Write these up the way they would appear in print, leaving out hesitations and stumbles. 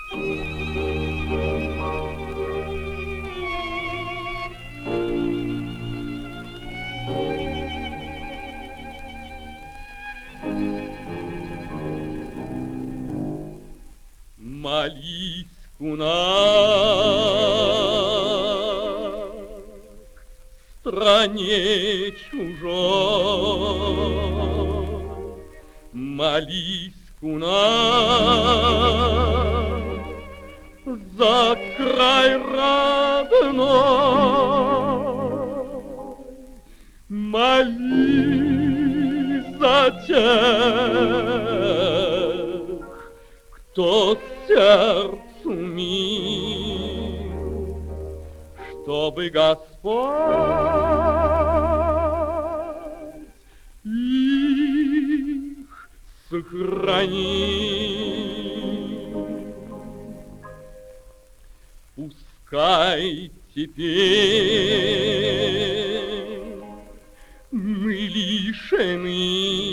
Молись, кунак, в стране чужой. Молись, кунак, за край родной. Молись за тех, кто сердцу мил, чтобы Господь их сохранил. Пускай теперь мы лишены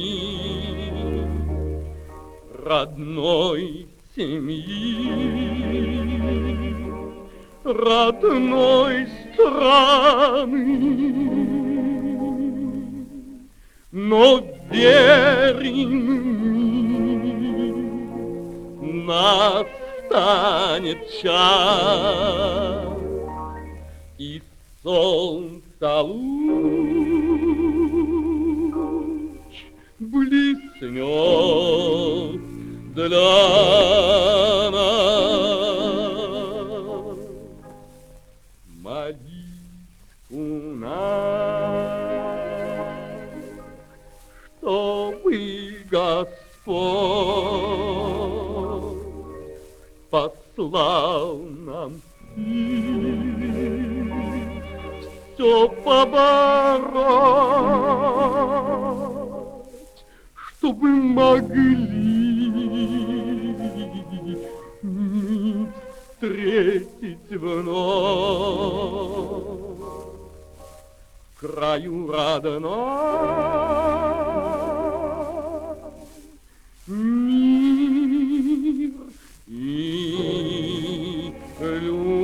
родной семьи, родной страны, но верим, настанет час, и солнца луч блеснет для нас. Молись, кунак, чтобы Господь послал нам сил все побороть, чтобы могли встретить вновь в краю родной мир и любовь.